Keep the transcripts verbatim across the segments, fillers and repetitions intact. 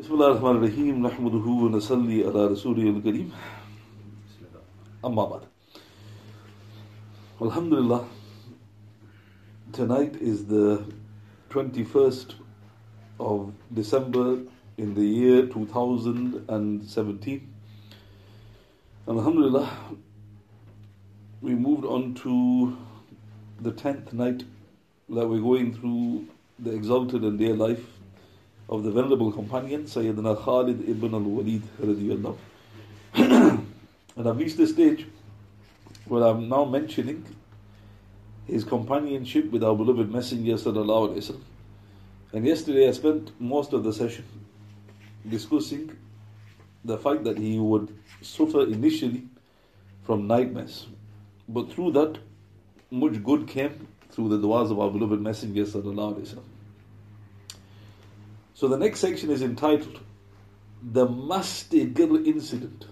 Bismillah ar-Rahman ar-Rahim, nahmaduhu wa nasalli ala rasulih al-kareem. Amma ba'd. Alhamdulillah, tonight is the twenty-first of December in the year two thousand seventeen. Alhamdulillah, we moved on to the tenth night that we're going through the exalted and dear life of the venerable companion Sayyidina Khalid ibn al-Walid radiyallahu. And I've reached the stage where I'm now mentioning his companionship with our beloved Messenger sallallahu alaihi wasallam. And yesterday I spent most of the session discussing the fact that he would suffer initially from nightmares, but through that much good came through the du'as of our beloved Messenger sallallahu alaihi wasallam. So the next section is entitled The Mastigar Incident.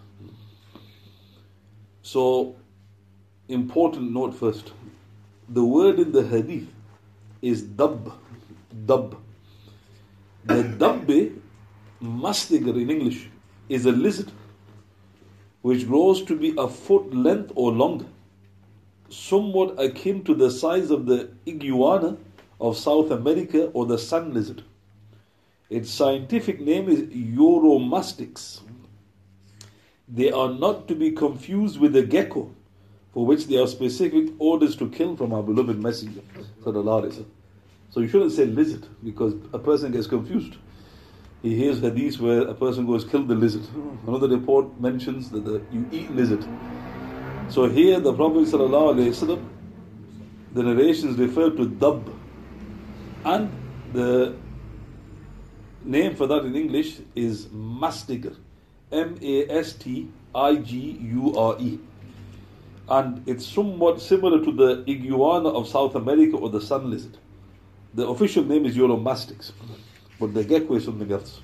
So, important note first. The word in the hadith is dab. Dab. The dabbe, mastigar in English, is a lizard which grows to be a foot length or longer, somewhat akin to the size of the iguana of South America or the sun lizard. Its scientific name is Euromastix. They are not to be confused with the gecko, for which there are specific orders to kill from our beloved Messenger. So you shouldn't say lizard, because a person gets confused. He hears hadith where a person goes, kill the lizard. Another report mentions that the, you eat lizard. So here the Prophet ﷺ, the narrations refer to dab, and the name for that in English is mastigar, M A S T I G U R E, and it's somewhat similar to the iguana of South America or the sun lizard. The official name is Euromastix, but the gecko is something else.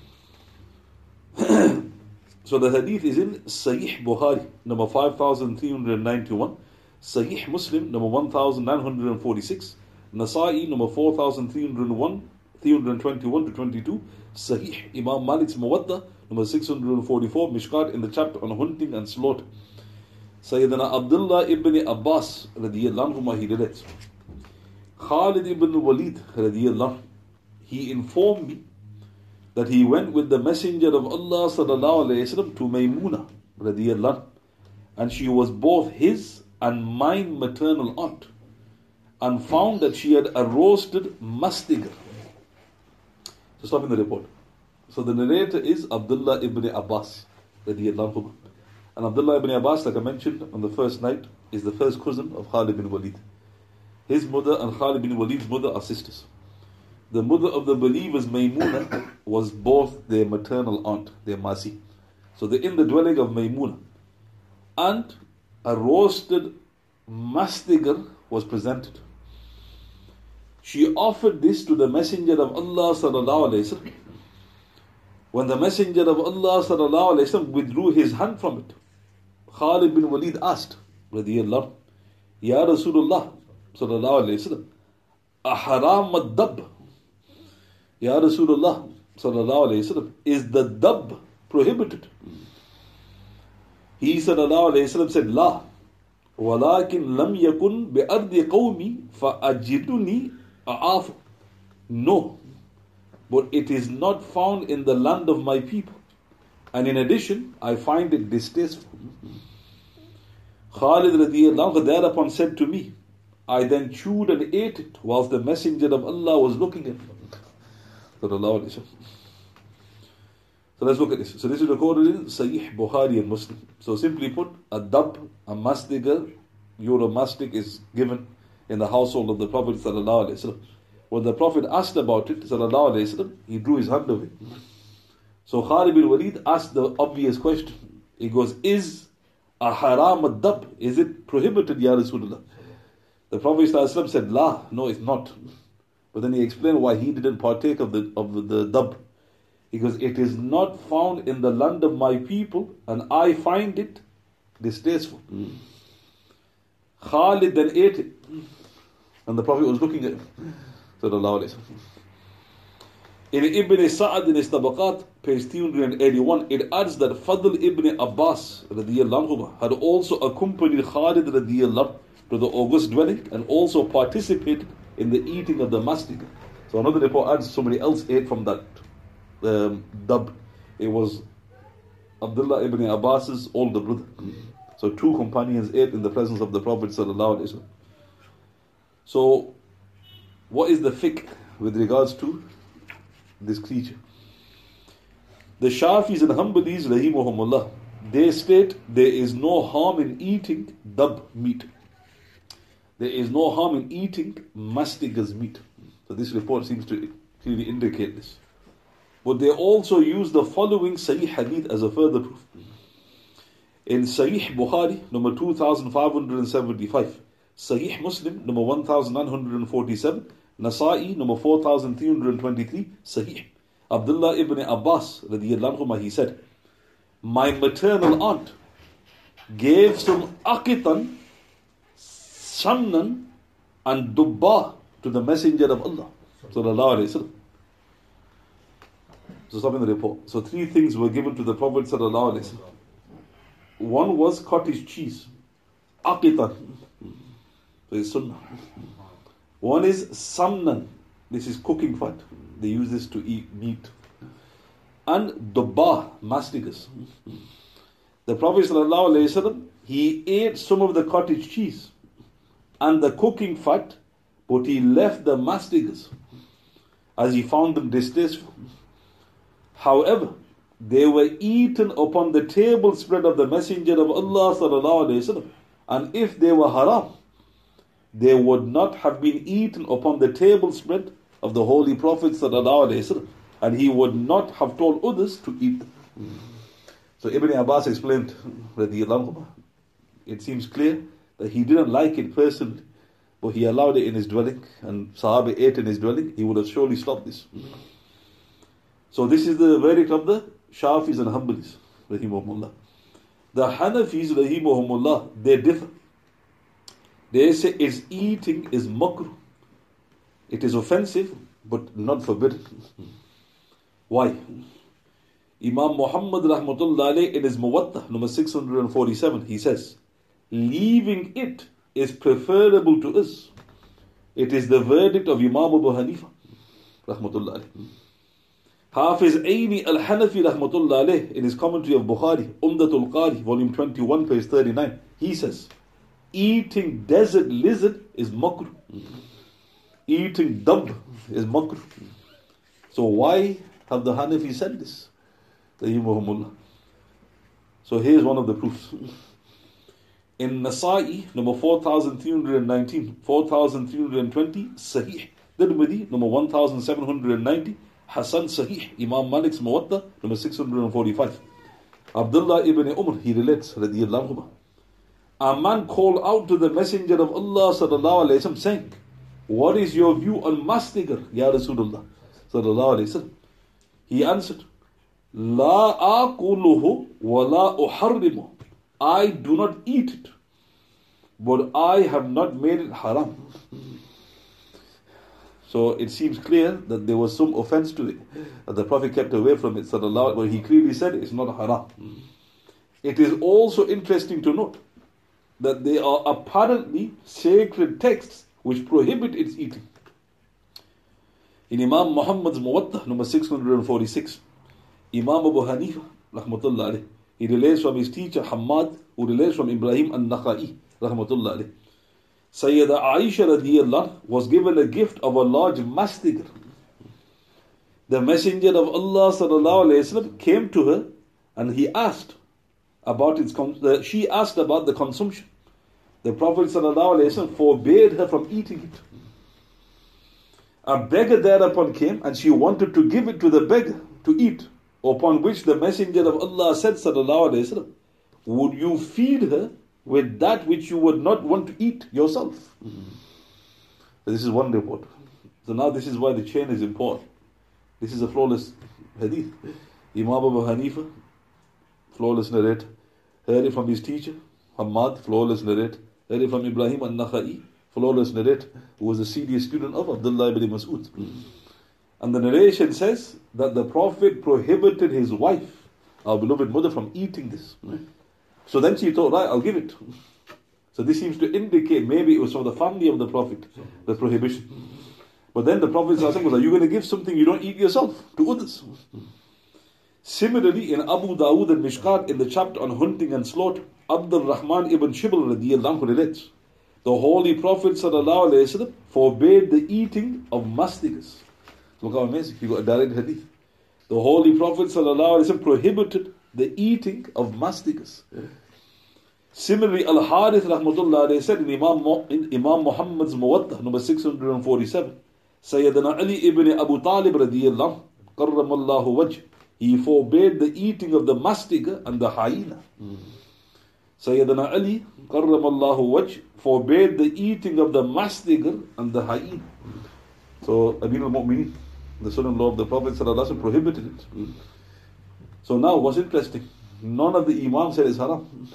So the hadith is in Sahih Bukhari, number five thousand three hundred ninety-one, Sahih Muslim, number one thousand nine hundred forty-six, Nasa'i, number four thousand three hundred one, three hundred twenty-one to twenty-two, Sahih Imam Malik's Muwatta, number six hundred forty-four, Mishkat in the chapter on hunting and slaughter. Sayyidina Abdullah ibn Abbas radiyallahu anhu, he relates, Khalid ibn Walid radiyallahu, he informed me that he went with the Messenger of Allah sallallahu alayhi wasallam to Maymuna radiyallahu, and she was both his and mine maternal aunt, and found that she had a roasted mastigar. So stop in the report. So the narrator is Abdullah ibn Abbas radiyallahu anhu. And Abdullah ibn Abbas, like I mentioned on the first night, is the first cousin of Khalid bin Walid. His mother and Khalid bin Walid's mother are sisters. The mother of the believers, Maymuna, was both their maternal aunt, their Masi. So they're in the dwelling of Maymuna. And a roasted mastigar was presented. She offered this to the Messenger of Allah sallallahu alaihi wasallam. When the Messenger of Allah sallallahu alaihi wasallam withdrew his hand from it, Khalid bin Walid asked, radiyallahu, Ya Rasulullah sallallahu alaihi wasallam, aharam ad-dab? Ya Rasulullah sallallahu alaihi wasallam, is the dab prohibited? He sallallahu alaihi wasallam said, La, walakin lam yakun bi ardi qawmi fa ajiduni a'af. No, but it is not found in the land of my people, and in addition, I find it distasteful. Khalid radiyallahu anhu thereupon said to me, I then chewed and ate it whilst the Messenger of Allah was looking at me. So let's look at this. So this is recorded in Sahih Bukhari and Muslim. So simply put, a dab, a mastigar, Euromastic is given in the household of the Prophet sallallahu alaihi wasallam. When the Prophet asked about it, sallallahu alaihi wasallam, he drew his hand away. So Khalid bin Walid asked the obvious question. He goes, Is a haram ad-dab? Is it prohibited, Ya Rasulullah? The Prophet sallallahu alaihi wasallam said, La, no, it's not. But then he explained why he didn't partake of the of the, the dab. He goes, it is not found in the land of my people, and I find it distasteful. Mm. Khalid then ate it, and the Prophet was looking at him. In Ibn Sa'ad in his Tabaqat, page three hundred eighty-one, it adds that Fadl ibn Abbas radiyallahu anhu had also accompanied Khalid radiyallahu anhu to the august dwelling and also participated in the eating of the mastic. So another report adds somebody else ate from that um, dub. It was Abdullah ibn Abbas's older brother. So two companions ate in the presence of the Prophet sallallahu alaihi wasallam. So what is the fiqh with regards to this creature? The Shafis and Hanbalis rahimahumullah, they state there is no harm in eating dab meat. There is no harm in eating mastigas meat. So this report seems to clearly indicate this. But they also use the following Sahih Hadith as a further proof. In Sahih Bukhari, number two thousand five hundred seventy-five, Sahih Muslim, number one thousand nine hundred forty-seven, Nasa'i, number four thousand three hundred twenty-three, Sahih. Abdullah ibn Abbas, radiyallahu anhu, he said, my maternal aunt gave some aqitan, samnan, and dubba to the Messenger of Allah, sallallahu alayhi wa sallam. So stop in the report. So three things were given to the Prophet sallallahu alayhi wa sallam. One was cottage cheese, aqitan, so it's sunnah. One is samnan, this is cooking fat. They use this to eat meat. And dubba, mastigas. The Prophet sallallahu alayhi wa sallam, he ate some of the cottage cheese and the cooking fat, but he left the mastigas as he found them distasteful. However, they were eaten upon the table spread of the Messenger of Allah sallallahu alayhi wa sallam, and if they were haram, they would not have been eaten upon the table spread of the Holy Prophet sallallahu alayhi wa sallam, and he would not have told others to eat them. So Ibn Abbas explained, it seems clear that he didn't like it personally, but he allowed it in his dwelling, and Sahaba ate in his dwelling. He would have surely stopped this. So this is the verdict of the Shafis and Hanbalis, rahimahumullah. The Hanafis, rahimahumullah, they differ. They say its eating is makruh. It is offensive, but not forbidden. Why? Imam Muhammad rahmatullah alayh in his Muwatta, number six hundred forty-seven, he says, leaving it is preferable to us. It is the verdict of Imam Abu Hanifa, rahmatullah alayh. Hafiz Aini al-Hanafi rahmatullah alayh in his commentary of Bukhari, Umdatul Qari, volume twenty-one, page thirty-nine, he says, eating desert lizard is makruh. Eating dub is makruh. So why have the Hanafi said this? So here's one of the proofs. In Nasa'i, number four thousand three hundred nineteen, four thousand three hundred twenty, Sahih. Tirmidhi, number one thousand seven hundred ninety, Hasan Sahih. Imam Malik's Muwatta, number six hundred forty-five. Abdullah ibn Umar, he relates, radiyallahu anhu, a man called out to the Messenger of Allah sallallahu alayhi wa sallam, saying, what is your view on mastigar, Ya Rasulullah sallallahu alayhi wa sallam? He answered, La aquluhu wa la uharrimu. I do not eat it, but I have not made it haram. So it seems clear that there was some offense to it, that the Prophet kept away from it, sallallahu, but he clearly said it's not haram. It is also interesting to note that there are apparently sacred texts which prohibit its eating. In Imam Muhammad's Muwatta, number six hundred forty-six, Imam Abu Hanifa, rahmatullah alayh, he relates from his teacher Hammad, who relates from Ibrahim al-Nakha'i, rahmatullah alayh. Sayyida Aisha radiyallahu was given a gift of a large mastigar. The Messenger of Allah sallallahu alayhi wa sallam came to her and he asked about its con- uh, she asked about the consumption. The Prophet sallallahu alayhi wa sallam forbade her from eating it. A beggar thereupon came and she wanted to give it to the beggar to eat, upon which the Messenger of Allah said sallallahu alayhi wa sallam, would you feed her with that which you would not want to eat yourself? Mm-hmm. This is one report. So now this is why the chain is important. This is a flawless hadith. Imam Abu Hanifa, flawless narrator, heard it from his teacher Hammad, flawless narrator, heard it from Ibrahim al-Nakha'i, flawless narrator, who was a serious student of Abdullah ibn Mas'ud. Mm-hmm. And the narration says that the Prophet prohibited his wife, our beloved mother, from eating this. So then she thought, right, I'll give it. So this seems to indicate maybe it was from the family of the Prophet, the prohibition. But then the Prophet was like, are you going to give something you don't eat yourself to others? Similarly, in Abu Dawood and Mishkat, in the chapter on hunting and slaughter, Abdul Rahman ibn Shibl radiyallahu anhu relates, the Holy Prophet sallallahu alayhi wa sallam forbade the eating of masticus. Look how amazing, you got a direct hadith. The Holy Prophet sallallahu alayhi wa sallam prohibited the eating of masticus. Similarly, Al-Harith rahmatullah alayhi said in Imam, in Imam Muhammad's Muwatta, number six hundred forty-seven, Sayyidina Ali ibn Abu Talib radiyallahu karramallahu wajh, he forbade the eating of the mastiga and the hyena. Mm. Sayyidina Ali karramallahu wajh forbade the eating of the mastiga and the hyena. Mm. So Amir al-Mu'mineen, the son-in-law of the Prophet sallallahu alaihi wasallam, prohibited it. Mm. So now what's interesting, none of the Imams said it's haram.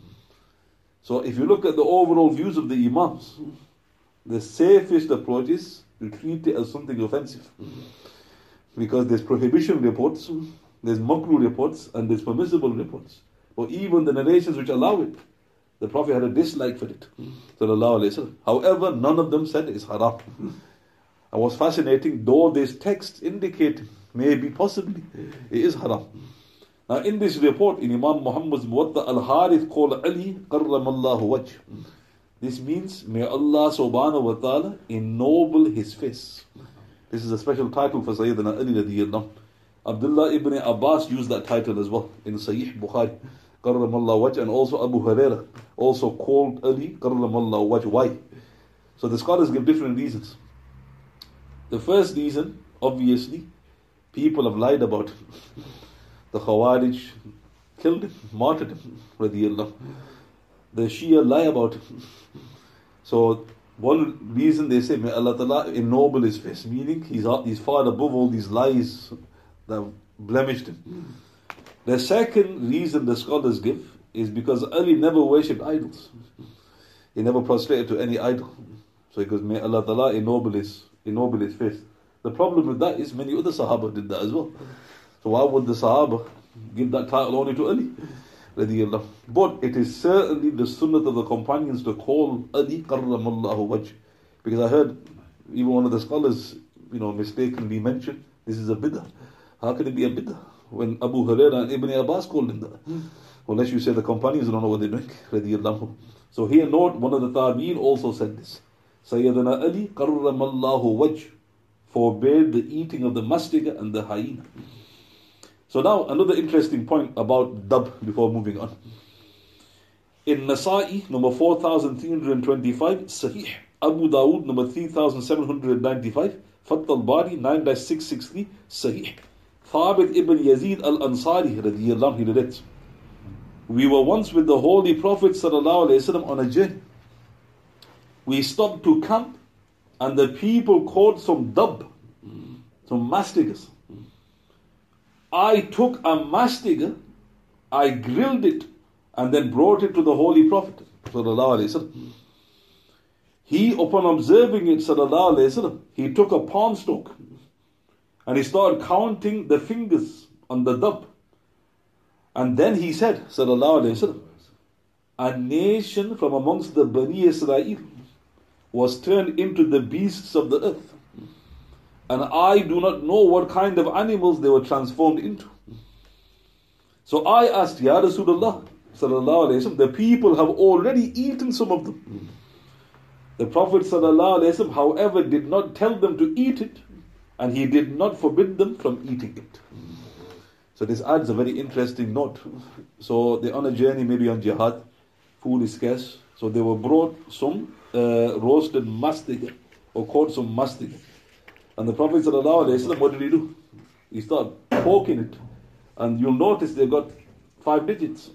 So if you look at the overall views of the Imams, the safest approach is to treat it as something offensive. Because there's prohibition reports, there's makruh reports, and there's permissible reports. Or even the narrations which allow it, the Prophet had a dislike for it. However, none of them said it's haram. And what's fascinating, though this text indicate maybe possibly it is haram. Now in this report, in Imam Muhammad's Muwatta, Al-Harith called Ali karramallahu wajh. This means, may Allah subhanahu wa ta'ala ennoble his face. This is a special title for Sayyidina Ali radiyallahu. Abdullah ibn Abbas used that title as well in Sahih Bukhari, karramallahu wajh, and also Abu Hurairah also called Ali karramallahu wajh. Why? So the scholars give different reasons. The first reason, obviously, people have lied about him. The Khawarij killed him, martyred him, radiyallahu. The Shia lie about him. So one reason they say, may Allah Ta'ala ennoble his face, meaning he's, he's far above all these lies that have blemished him. The second reason the scholars give is because Ali never worshipped idols. He never prostrated to any idol. So he goes, may Allah Ta'ala ennoble his, ennoble his face. The problem with that is many other Sahaba did that as well. So why would the Sahaba give that title only to Ali? But it is certainly the sunnah of the companions to call Ali karramallahu wajh. Because I heard even one of the scholars, you know, mistakenly mentioned, this is a bid'ah. How can it be a bid'ah when Abu Hurairah and Ibn Abbas called him that? Unless you say the companions don't know what they're doing. So here note, one of the Tabi'in also said this. Sayyidina Ali karramallahu wajh forbade the eating of the mastiga and the hyena. So now another interesting point about dab before moving on. In Nasa'i, number four thousand three hundred twenty-five, Sahih, Abu Dawood, number three thousand seven hundred ninety-five, Fath al-Bari, nine dash six sixty-three, Sahih. Thabit ibn Yazid al-Ansari, radiyallahu anhu, relates, we were once with the Holy Prophet sallallahu alayhi wa sallam on a journey. We stopped to camp and the people caught some dab, some mastigas. I took a mastiga, I grilled it, and then brought it to the Holy Prophet sallallahu alaihi wasallam. He, upon observing it, sallallahu alaihi wasallam, he took a palm stalk and he started counting the fingers on the dab. And then he said, sallallahu alaihi wasallam, a nation from amongst the Bani Israel was turned into the beasts of the earth. And I do not know what kind of animals they were transformed into. So I asked, Ya Rasulullah, sallallahu alayhi wa sallam, the people have already eaten some of them. The Prophet sallallahu alayhi wa sallam, however, did not tell them to eat it, and he did not forbid them from eating it. So this adds a very interesting note. So they're on a journey, maybe on jihad, food is scarce, so they were brought some uh, roasted mastiga, or caught some mastiga. And the Prophet ﷺ, what did he do? He started poking it. And you'll notice they've got five digits.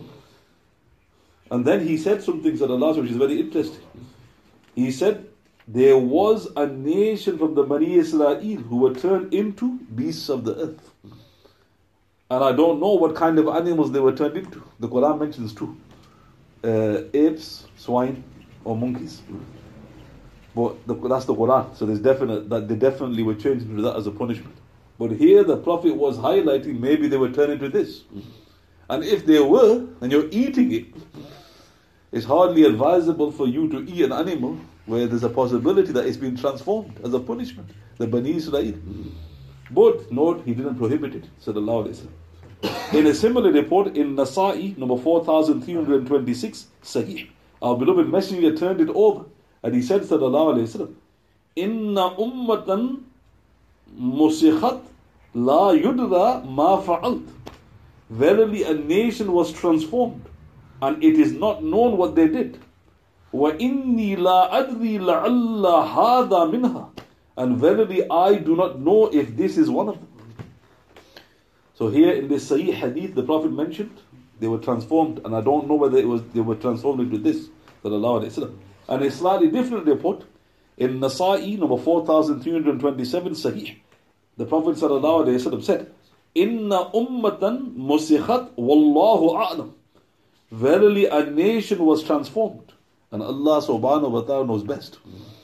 And then he said something, which is very interesting. He said, there was a nation from the Bani Israel who were turned into beasts of the earth. And I don't know what kind of animals they were turned into. The Quran mentions two. Uh, apes, swine, or monkeys. But the, that's the Quran. So there's definite that they definitely were changed into that as a punishment. But here the Prophet was highlighting maybe they were turning to this. And if they were, and you're eating it, it's hardly advisable for you to eat an animal where there's a possibility that it's been transformed as a punishment. The Bani Israel. But note, he didn't prohibit it. Sallallahu Alaihi Wasallam. In a similar report in Nasa'i, number four thousand three hundred twenty-six, Sahih, our beloved Messenger turned it over and he said, Sallallahu Alaihi Wasallam, Inna ummatan musikhat la yudra ma fa'alt. Verily a nation was transformed and it is not known what they did. Wa inni la adri la'alla hada minha. And verily I do not know if this is one of them. So here in this Sahih Hadith, the Prophet mentioned they were transformed, and I don't know whether it was they were transformed into this. Sallallahu Alaihi Wasallam. And a slightly different report in Nasa'i, number four thousand three hundred twenty-seven, Sahih. The Prophet Sallallahu Alaihi Wasallam said, Inna ummatan musikhat wallahu a'lam. Verily a nation was transformed, and Allah subhanahu wa ta'ala knows best.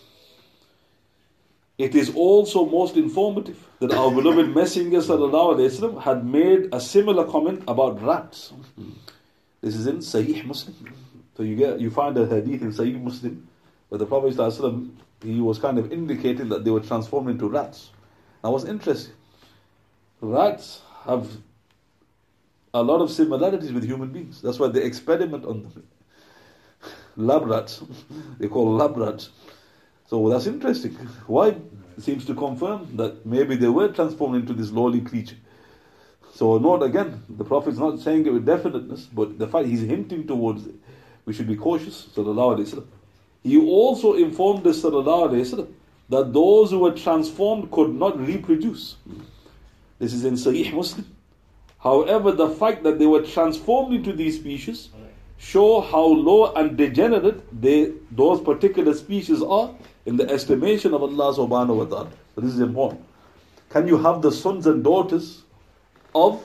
It is also most informative that our beloved Messenger Sallallahu Alaihi Wasallam had made a similar comment about rats. This is in Sahih Muslim. So you get you find a hadith in Sahih Muslim where the Prophet Sallallahu Alaihi Wasallam, he was kind of indicating that they were transformed into rats. Now what's interesting, rats have a lot of similarities with human beings. That's why they experiment on them. Lab rats, they call lab rats. So that's interesting. Why? It seems to confirm that maybe they were transformed into this lowly creature. So note again, the Prophet is not saying it with definiteness, but the fact he's hinting towards it. We should be cautious. Sallallahu Alaihi Wasallam. He also informed us, Sallallahu Alaihi Wasallam, that those who were transformed could not reproduce. This is in Sahih Muslim. However, the fact that they were transformed into these species show how low and degenerate they, those particular species are in the estimation of Allah subhanahu wa ta'ala. So this is important. Can you have the sons and daughters of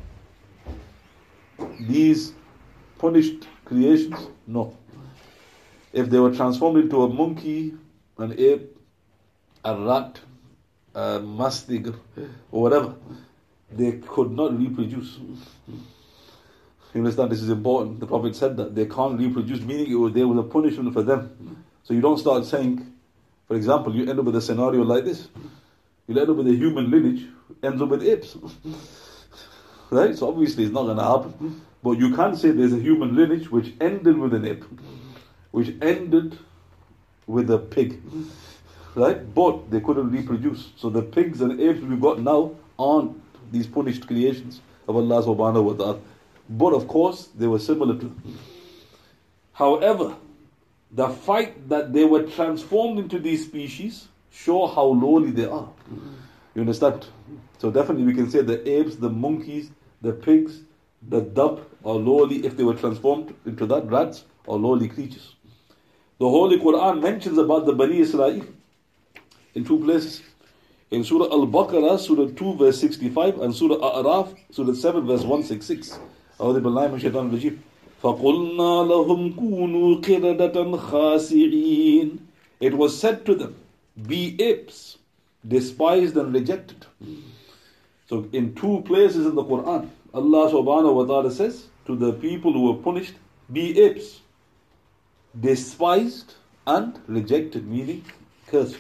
these punished creations? No. If they were transformed into a monkey, an ape, a rat, a mastig, or whatever, they could not reproduce. You understand? This is important. The Prophet said that they can't reproduce, meaning it was, there was a punishment for them. So you don't start saying, for example, you end up with a scenario like this. You'll end up with a human lineage, ends up with apes. Right? So obviously it's not going to happen. But you can say there's a human lineage which ended with an ape, which ended with a pig. Right? But they couldn't reproduce. So the pigs and apes we've got now aren't these punished creations of Allah subhanahu wa ta'ala. But of course, they were similar to them. However, the fact that they were transformed into these species show how lowly they are. You understand? So definitely we can say the apes, the monkeys, the pigs, the dove are lowly if they were transformed into that, rats are lowly creatures. The Holy Quran mentions about the Bani Israel in two places. In Surah Al-Baqarah, Surah two verse sixty-five, and Surah A'raf, Surah seven verse one sixty-six. أعوذ بالله من الشيطان الرجيم فَقُلْنَا لَهُمْ كُونُوا قِرَدَةً خَاسِعِينَ. It was said to them, be apes, despised and rejected. So in two places in the Quran, Allah subhanahu wa ta'ala says to the people who were punished, be apes, despised and rejected, meaning cursed.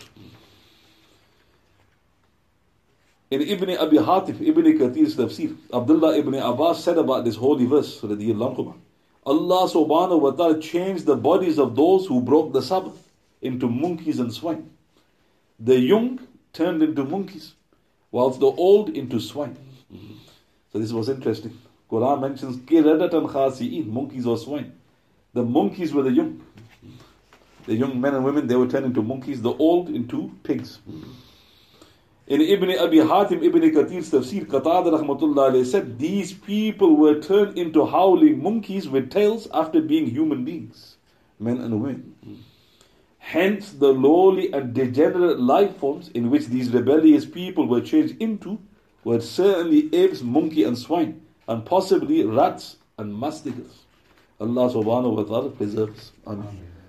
In Ibn Abi Hatif, Ibn Kathir's tafsir, Abdullah ibn Abbas said about this holy verse, Allah subhanahu wa ta'ala changed the bodies of those who broke the Sabbath into monkeys and swine. The young turned into monkeys, whilst the old into swine. So this was interesting. Quran mentions Kiradatan khasi'in, monkeys or swine. The monkeys were the young. The young men and women, they were turned into monkeys, the old into pigs. In Ibn Abi Hatim, Ibn Kathir's tafsir, Qatada rahmatullah alayhi said, these people were turned into howling monkeys with tails after being human beings, men and women. Hence, the lowly and degenerate life forms in which these rebellious people were changed into were certainly apes, monkey and swine, and possibly rats and masticates. Allah subhanahu wa ta'ala preserves. Amen.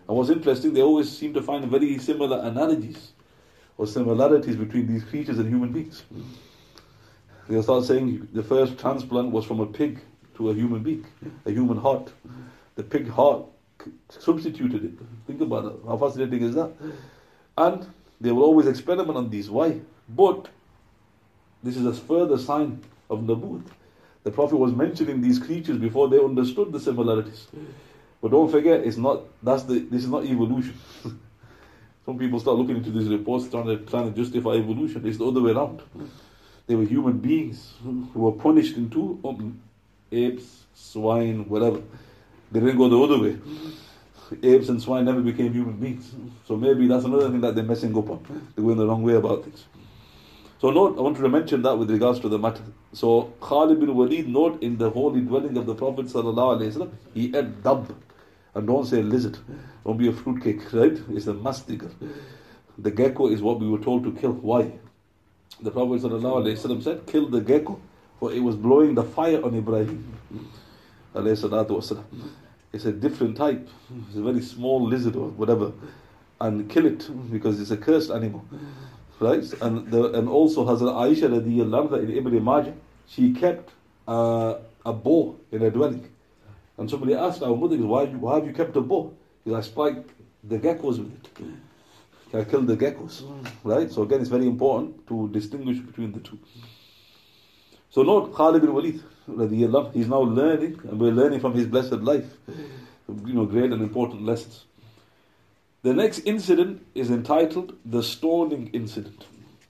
And what's interesting, they always seem to find very similar analogies or similarities between these creatures and human beings. They'll start saying the first transplant was from a pig to a human being, a human heart. The pig heart substituted it. Think about it. How fascinating is that? And they will always experiment on these. Why? But this is a further sign of Nabuwwat. The Prophet was mentioning these creatures before they understood the similarities. But don't forget, it's not. That's the. This is not evolution. Some people start looking into these reports, trying to trying to justify evolution. It's the other way around. They were human beings who were punished into um, apes, swine, whatever. They didn't go the other way. Apes and swine never became human beings. So maybe that's another thing that they're messing up on. They're going the wrong way about things. So note, I wanted to mention that with regards to the matter. So Khalid bin Walid, note in the holy dwelling of the Prophet sallallahu alaihi wasallam, he ate dab. And don't say lizard. Don't be a fruitcake, right? It's a mastigar. The gecko is what we were told to kill. Why? The Prophet sallallahu alaihi wasallam said, kill the gecko, for it was blowing the fire on Ibrahim. Alayhi salatu wasalam. It's a different type. It's a very small lizard or whatever. And kill it, because it's a cursed animal. Right? And the, and also Hazrat Aisha radiyallahu anha in Ibn Majah, she kept uh, a bow in her dwelling. And somebody asked our mother, why, why have you kept a bow? Because I spiked the geckos with it. I killed the geckos. Right? So again, it's very important to distinguish between the two. So note, Khalid bin Walid radiyallahu anhu, he's now learning, and we're learning from his blessed life. You know, great and important lessons. The next incident is entitled the stoning incident.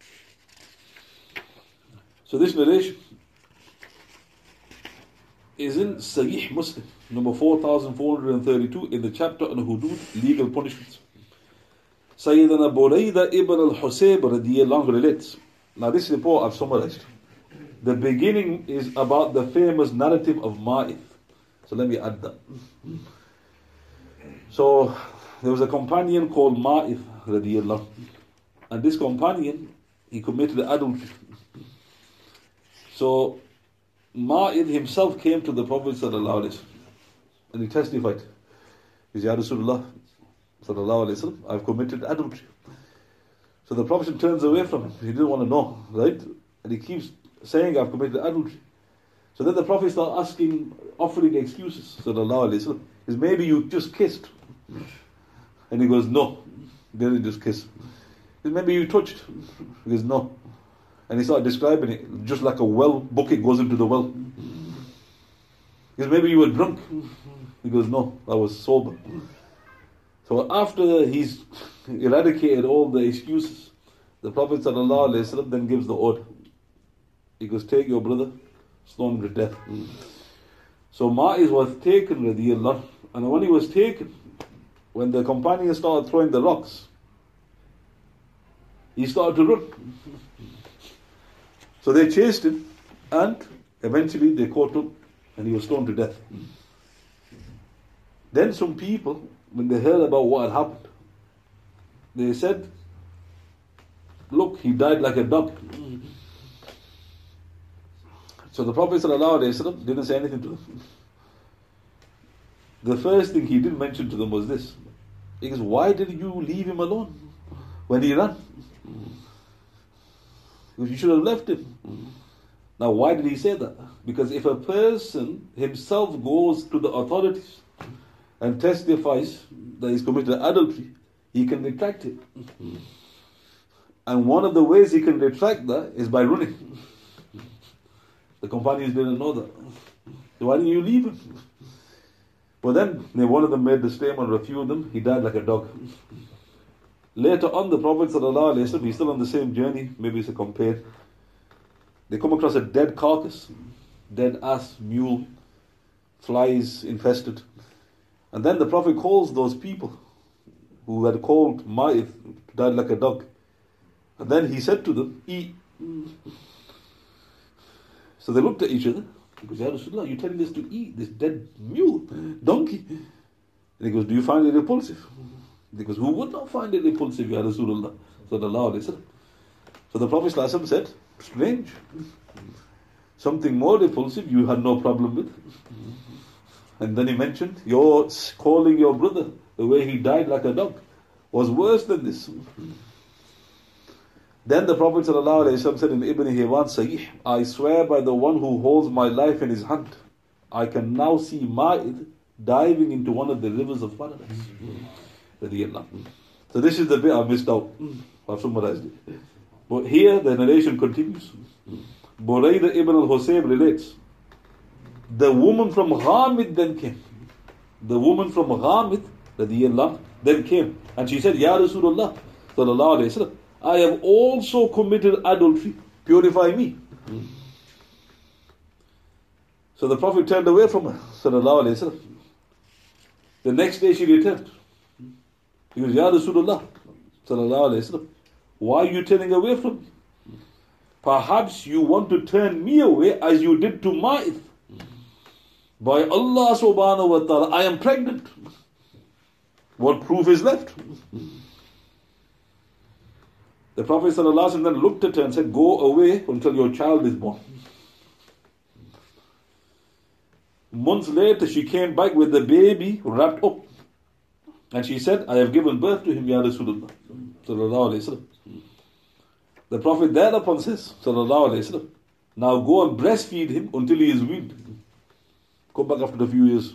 So this narration is in Sahih Muslim, number four thousand four hundred thirty-two, in the chapter on Hudud, legal punishments. Sayyidina Burayda ibn al-Husayb radiyallahu anhu relates. Now this report I've summarized. The beginning is about the famous narrative of Ma'ith. So let me add that. So there was a companion called Ma'ith radiyallahu, and this companion, he committed adultery. So Ma'ith himself came to the Prophet sallallahu alaihi wasallam, and he testified. He said, Ya Rasulullah sallallahu alaihi wasallam, I've committed adultery. So the Prophet turns away from him. He didn't want to know, right? And he keeps saying, I've committed adultery. So then the Prophet started asking, offering excuses, sallallahu alaihi wasallam. Is maybe you just kissed. And he goes, no, they didn't just kiss. He said, maybe you touched. He goes, no. And he started describing it, just like a well bucket goes into the well. He said, maybe you were drunk. He goes, no, I was sober. So after he's eradicated all the excuses, the Prophet ﷺ then gives the order. He goes, take your brother, stone him to death. So Ma'iz was taken, radiyallahu, and when he was taken, when the companions started throwing the rocks, he started to run. So they chased him, and eventually they caught him, and he was stoned to death. Then some people, when they heard about what had happened, they said, look, he died like a dog. So the Prophet ﷺ didn't say anything to them. The first thing he did mention to them was this. He goes, why did you leave him alone when he ran? He goes, you should have left him. Now why did he say that? Because if a person himself goes to the authorities and testifies that he's committed adultery, he can retract it. And one of the ways he can retract that is by running. The companions didn't know that. So why didn't you leave him? But then one of them made the statement, a few of them, he died like a dog. Later on, the Prophet ﷺ, he's still on the same journey, maybe it's a compare. They come across a dead carcass, dead ass, mule, flies infested. And then the Prophet calls those people who had called Ma'ith, died like a dog. And then he said to them, eat. So they looked at each other. He goes, Ya Rasulullah, you're telling us to eat this dead mule, donkey. And he goes, do you find it repulsive? He goes, who would not find it repulsive, Ya Rasulullah? Sallallahu Alaihi Wasallam. So the Prophet ﷺ said, strange. Something more repulsive you had no problem with. And then he mentioned, you're calling your brother the way he died like a dog was worse than this. Then the Prophet ﷺ said in Ibn Hibban Sahih, I swear by the one who holds my life in his hand, I can now see Ma'id diving into one of the rivers of paradise. So this is the bit I missed out. I've summarized it. But here the narration continues. Burayda ibn al-Husayb relates, the woman from Ghamid then came. The woman from Ghamid then came. And she said, Ya Rasulullah, sallallahu alayhi wa sallam, I have also committed adultery. Purify me. So the Prophet turned away from her, sallallahu alayhi wa sallam. The next day she returned. He goes, Ya Rasulullah, sallallahu alayhi wa sallam, why are you turning away from me? Perhaps you want to turn me away as you did to Ma'id. By Allah subhanahu wa ta'ala, I am pregnant. What proof is left? The Prophet sallallahu alaihi wasallam then looked at her and said, go away until your child is born. Months later, she came back with the baby wrapped up. And she said, I have given birth to him, Ya Rasulullah. Sallallahu alayhi wasallam. The Prophet thereupon says, Sallallahu alayhi wasallam, now go and breastfeed him until he is weaned. Come back after a few years.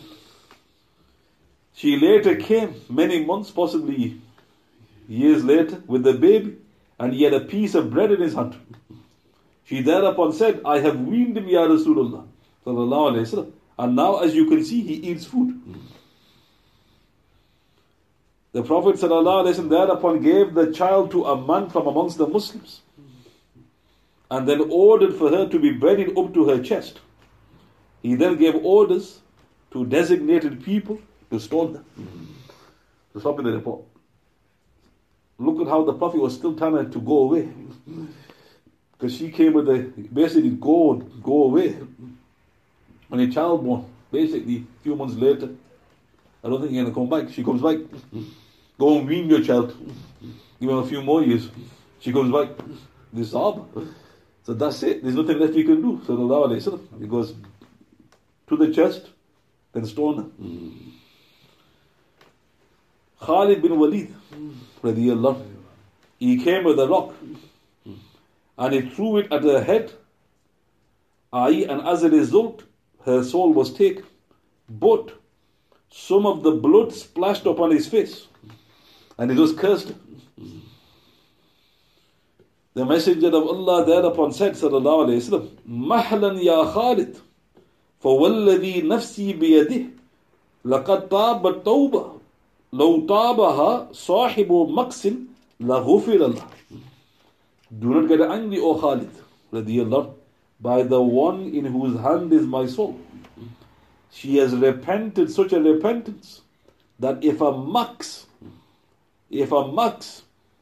She later came, many months, possibly years later, with the baby, and he had a piece of bread in his hand. She thereupon said, I have weaned him, Ya Rasulullah. Sallallahu alayhi wasallam. And now, as you can see, he eats food. The Prophet ﷺ thereupon gave the child to a man from amongst the Muslims and then ordered for her to be buried up to her chest. He then gave orders to designated people to stone her. To stop in the report. Look at how the Prophet was still telling her to go away. Because she came with the, basically, go, go away. When a child born, basically, a few months later, I don't think you're going to come back. She comes back. Go and wean your child. Give him a few more years. She comes back. This Sahaba. So that's it. There's nothing left you can do. Sallallahu alayhi wa sallam. He goes to the chest, then stone her. Khalid bin Walid, radiyallahu, he came with a rock and he threw it at her head. Aye, and as a result, her soul was taken. But some of the blood splashed upon his face and he was cursed. The Messenger of Allah thereupon said, sallallahu alayhi wa sallam, Mahlan ya Khalid, فَوَالَّذِي نَفْسِي بِيَدِهِ لَقَدْ طَابَ التَّوْبَةِ لَوْ طَابَهَا صَاحِبُ مَقْسٍ لَغُفِرَ اللَّهِ. Do not get angry, O Khalid, radiyallahu, by the one in whose hand is my soul. She has repented such a repentance that if a max, if a max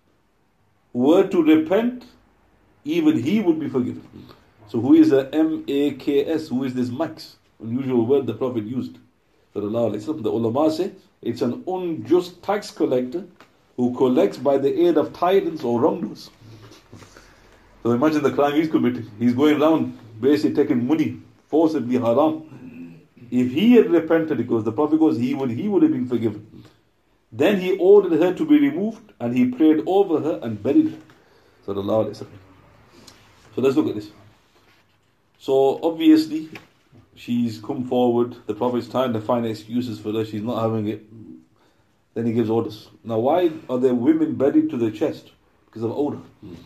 were to repent, even he would be forgiven. So who is the M A K S? Who is this max? Unusual word the Prophet used. The ulama say it's an unjust tax collector who collects by the aid of tyrants or wrongdoers. So imagine the crime he's committing. He's going around basically taking money, forcibly haram. If he had repented, because the Prophet goes, he would he would have been forgiven. Then he ordered her to be removed and he prayed over her and buried her. Sallallahu alayhi wa sallam. So let's look at this. So obviously, she's come forward. The Prophet's trying to find excuses for her. She's not having it. Then he gives orders. Now, why are there women buried to the chest? Because of odor. Mm.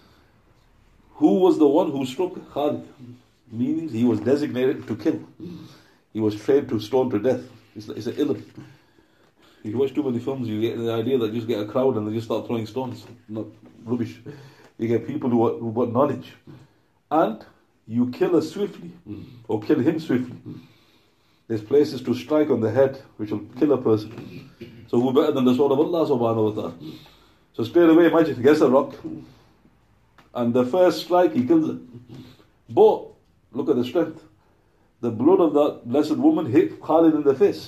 Who was the one who struck Khalid? Meaning he was designated to kill. Mm. He was trained to stone to death. It's, it's an ilm. If you watch too many films, you get the idea that you just get a crowd and they just start throwing stones. Not rubbish. You get people who are, who got knowledge. And you kill her swiftly. Mm. Or kill him swiftly. Mm. There's places to strike on the head which will kill a person. So who better than the sword of Allah subhanahu wa ta'ala? So straight away, imagine, he gets a rock. And the first strike, he kills her. But, look at the strength. The blood of that blessed woman hit Khalid in the face.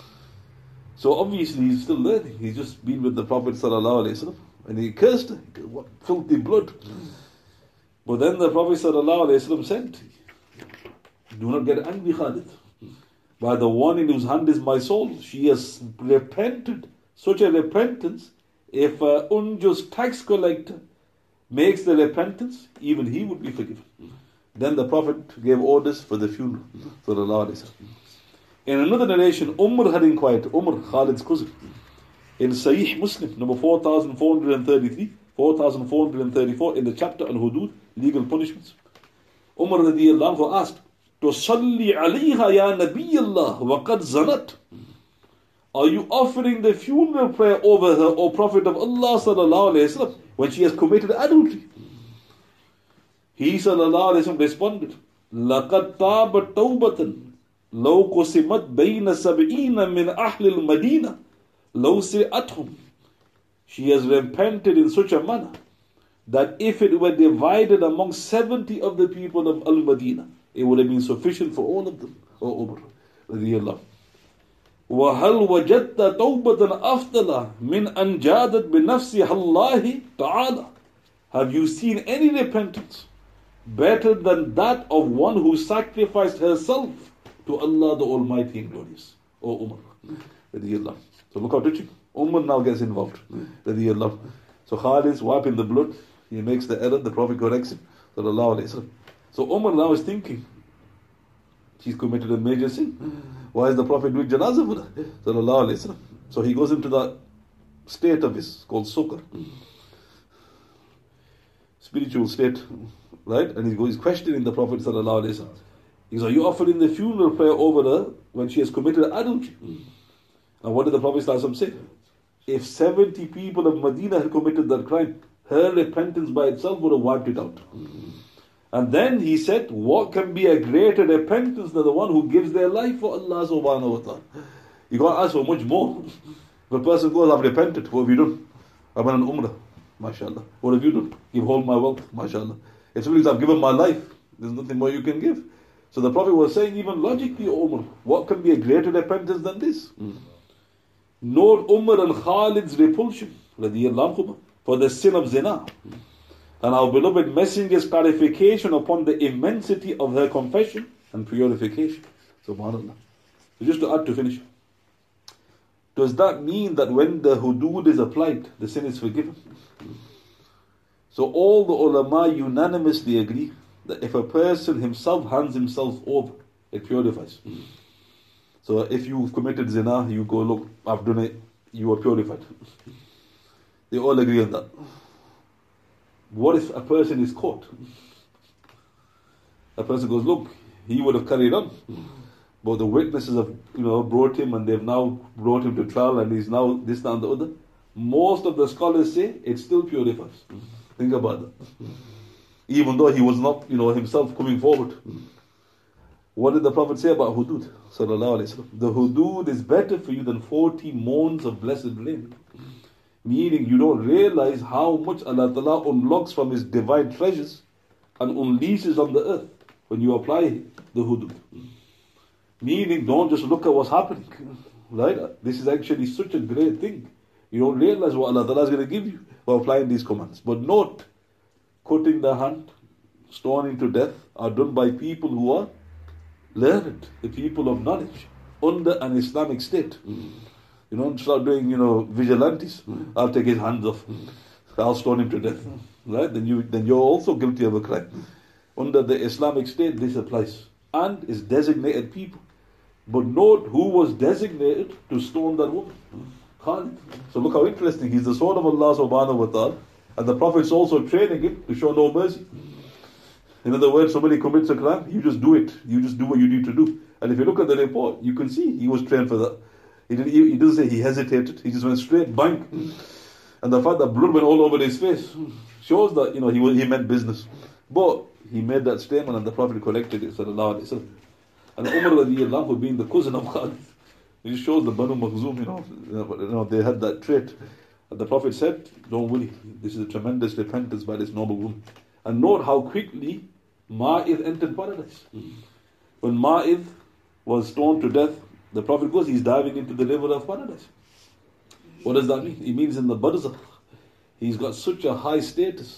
So obviously he's still learning. He's just been with the Prophet sallallahu alayhi wa sallam. And he cursed her. What filthy blood. But then the Prophet sallallahu alayhi wa sallam said, do not get angry, Khalid. by the one in whose hand is my soul, she has repented. Such a repentance, if an unjust tax collector makes the repentance, even he would be forgiven. Then the Prophet gave orders for the funeral. In another narration, Umar had inquired, Umar, Khalid's cousin, in Sahih Muslim, number four thousand four hundred thirty-three, four thousand four hundred thirty-four, in the chapter on Hudud, legal punishments, Umar radiallahu anhu asked, Tusalli alayha ya Nabi Allah wa qad zanat. Are you offering the funeral prayer over her, O Prophet of Allah sallallahu alayhi wa sallam, when she has committed adultery? He sallallahu alayhi wa sallam responded, لَقَدْ طَابَتْ تَوْبَةً لَوْ قُسِمَتْ بَيْنَ سَبْعِينَ مِنْ أَحْلِ الْمَدِينَةِ لَوْ سِرْأَتْهُمْ. She has repented in such a manner that if it were divided among seventy of the people of Al-Madinah, it would have been sufficient for all of them. O Umar radiyallahu. وَهَلْ وَجَدْتَ تَوْبَةً أَفْضَلَ مِنْ أَنْ جَادَتْ بِنَفْسِهَا اللَّهِ تَعَالَى. Have you seen any repentance better than that of one who sacrificed herself to Allah the Almighty and Glorious? O Umar radiyallahu. So look how touching. Umar now gets involved radiyallahu. So Khalid's wiping the blood, he makes the error, the Prophet corrects him sallallahu alayhi wa sallam. So Umar now is thinking, she's committed a major sin. Why is the Prophet doing janazah for her? Sallallahu alayhi wa sallam. So he goes into the state of his, called sukr. Spiritual state, right? And he goes, he's questioning the Prophet sallallahu alayhi wa sallam. He goes, are you offering the funeral prayer over her when she has committed adultery? And what did the Prophet sallallahu alayhi wa sallam say? If seventy people of Medina had committed that crime, her repentance by itself would have wiped it out. And then he said, what can be a greater repentance than the one who gives their life for Allah subhanahu wa ta'ala? You can't ask for much more. If a person goes, I've repented, what have you done? I've been an umrah, mashallah. What have you done? Give all my wealth, mashallah. It's because I've given my life. There's nothing more you can give. So the Prophet was saying, even logically, Umar, what can be a greater repentance than this? Mm. Note Umar and Khalid's repulsion, radiyallahu anhu, for the sin of zina. And our beloved Messenger's clarification upon the immensity of her confession and purification. Subhanallah. So just to add to finish. Does that mean that when the hudud is applied, the sin is forgiven? So all the ulama unanimously agree that if a person himself hands himself over, it purifies. So if you've committed zina, you go, look, I've done it, you are purified. They all agree on that. What if a person is caught? A person goes, look, he would have carried on. But the witnesses have, you know, brought him and they've now brought him to trial and he's now this, that and the other. Most of the scholars say it still purifies. Think about that. Even though he was not, you know, himself coming forward. What did the Prophet say about hudud? Sallallahu alayhi wa sallam. The hudud is better for you than forty moons of blessed rain. Meaning you don't realize how much Allah Ta'ala unlocks from His divine treasures and unleashes on the earth when you apply the hudud. Meaning don't just look at what's happening. Right? This is actually such a great thing. You don't realize what Allah Ta'ala is going to give you by applying these commands. But note, cutting the hand, stoning to death are done by people who are learned, the people of knowledge, under an Islamic state. You don't start doing, you know, vigilantes. I'll take his hands off. I'll stone him to death. Right? Then you then you're also guilty of a crime. Under the Islamic state, this applies. And is designated people. But note who was designated to stone that woman. Khalid. So look how interesting. He's the son of Allah subhanahu wa ta'ala. And the Prophet's also training him to show no mercy. In other words, somebody commits a crime, you just do it. You just do what you need to do. And if you look at the report, you can see he was trained for that. He didn't, he didn't say he hesitated. He just went straight, bang. And the fact that blood went all over his face shows that, you know, he was, he meant business. But he made that statement and the Prophet collected it. Sallallahu alayhi wa sallam. And Umar radiyallahu anhu, being the cousin of Khalid, it shows the Banu Makhzum, you know, you know, they had that trait. And the Prophet said, don't worry, this is a tremendous repentance by this noble woman. And note how quickly Ma'id entered paradise. When Ma'id was stoned to death, the Prophet goes, he's diving into the river of paradise. What does that mean? It means in the barzakh, he's got such a high status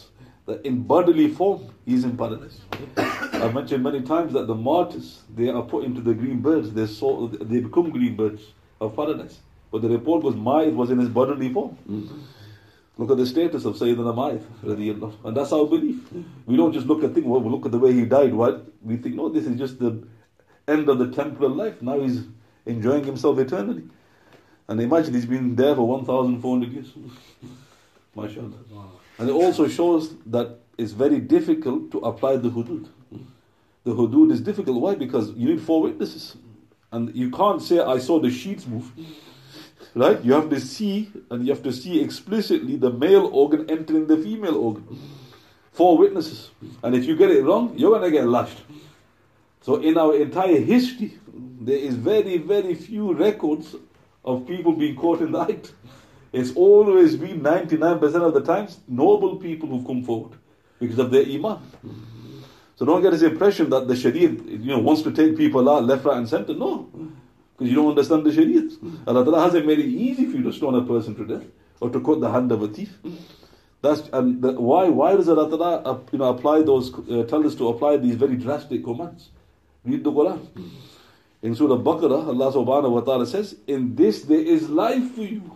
that in bodily form, he's in paradise. I've mentioned many times that the martyrs, they are put into the green birds, they so, they become green birds of paradise. But the report was Ma'id was in his bodily form. Mm. Look at the status of Sayyidina Ma'id, and that's our belief. We don't just look at things, well, we look at the way he died, what? We think, no, this is just the end of the temporal life. Now he's enjoying himself eternally. And imagine he's been there for one thousand four hundred years. MashaAllah. Wow. And it also shows that it's very difficult to apply the hudud. The hudud is difficult. Why? Because you need four witnesses. And you can't say, I saw the sheets move. Right? You have to see, and you have to see explicitly the male organ entering the female organ. Four witnesses. And if you get it wrong, you're going to get lashed. So in our entire history, there is very, very few records of people being caught in the act. It's always been ninety-nine percent of the times noble people who've come forward because of their iman. So don't get this impression that the Sharia, you know, wants to take people out left, right and center. No. Because you don't understand the Sharia. Allah Ta'ala hasn't made it easy for you to stone a person to death or to cut the hand of a thief. That's and the, why why does Allah Ta'ala uh, you know apply those uh, tell us to apply these very drastic commands? Read the Quran. In Surah Baqarah, Allah Subhanahu wa Ta'ala says, in this there is life for you,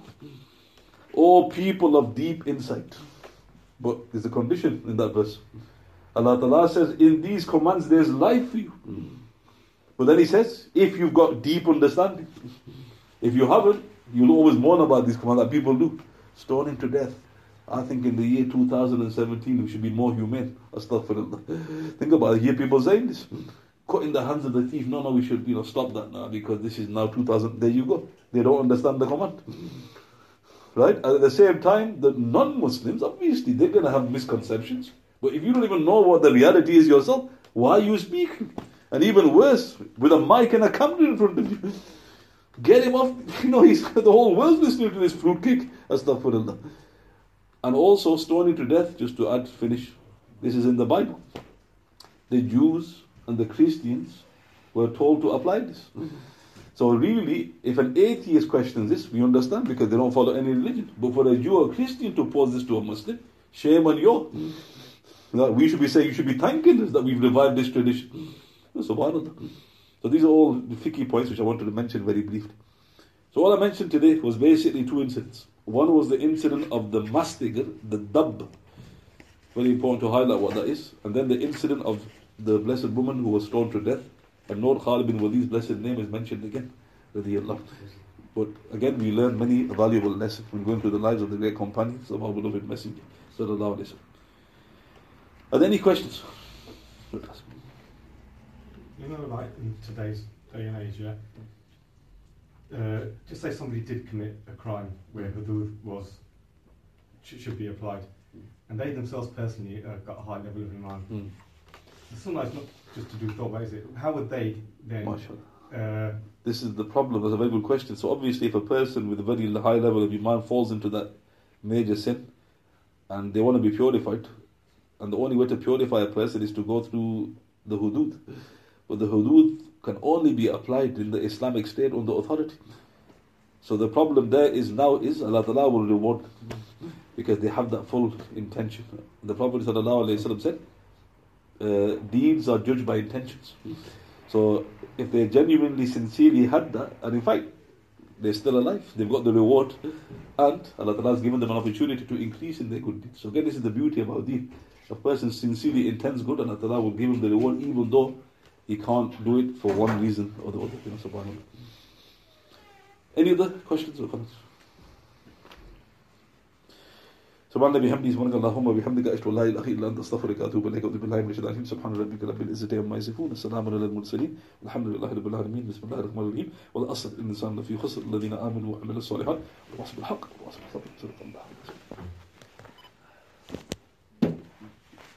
O people of deep insight. But there's a condition in that verse. Allah Ta'ala says, in these commands there's life for you. But then He says, if you've got deep understanding. If you haven't, you'll always mourn about these commands that people do. Stoning to death. I think in the year two thousand seventeen we should be more humane. Astaghfirullah. Think about it. Hear people saying this. Cutting the hands of the thief. No, no, we should you know stop that now because this is now two thousand. There you go. They don't understand the command. Right? At the same time, the non-Muslims, obviously, they're going to have misconceptions. But if you don't even know what the reality is yourself, why are you speaking? And even worse, with a mic and a camera in front of you. Get him off. You know, he's the whole world's listening to this fruitcake. Astaghfirullah. And also stoning to death, just to add, finish. This is in the Bible. The Jews and the Christians were told to apply this. So really, if an atheist questions this, we understand because they don't follow any religion. But for a Jew or Christian to pose this to a Muslim, shame on you. We should be saying, you should be thanking us that we've revived this tradition. SubhanAllah. So these are all the fiqh points which I wanted to mention very briefly. So all I mentioned today was basically two incidents. One was the incident of the mastigar, the dab. Very important to highlight what that is. And then the incident of the blessed woman who was stoned to death. And Nur Khalid bin Walid's blessed name is mentioned again. But again, we learn many valuable lessons when going through the lives of the great companions of our beloved Messenger. Sallallahu Alaihi Wasallam. Are there any questions? You know, like in today's day and age, yeah, uh, just say somebody did commit a crime where hudud was sh- should be applied, and they themselves personally uh, got a high level of iman. Mm. Sometimes not just to do thought, is it? How would they then? Uh, this is the problem. That's a very good question. So obviously, if a person with a very high level of iman falls into that major sin, and they want to be purified, and the only way to purify a person is to go through the hudud. But the hudud can only be applied in the Islamic State under authority. So the problem there is now is Allah Ta'ala will reward them because they have that full intention. The Prophet ﷺ said, uh, deeds are judged by intentions. So if they genuinely, sincerely had that, and in fact, they're still alive, they've got the reward, and Allah Ta'ala has given them an opportunity to increase in their good deeds. So again, this is the beauty of our deen. A person sincerely intends good, and Allah Ta'ala will give him the reward even though he can't do it for one reason or the other. You know, subhanAllah. Any other questions or comments? سبحان الله بحمده سبحانك اللهم وبحمدك أشهد أن لا إله إلا أنت أستغفرك وأتوب إليك أعوذ بالله من الشيطان الرجيم سبحان ربك رب العزة عما يصفون السلام على المرسلين والحمد لله رب العالمين بسم الله الرحمن الرحيم والأصل الإنسان لفي خسر الذين آمنوا وعملوا الصالحات وواصلوا بالحق وواصلوا بالصبر صدق الله.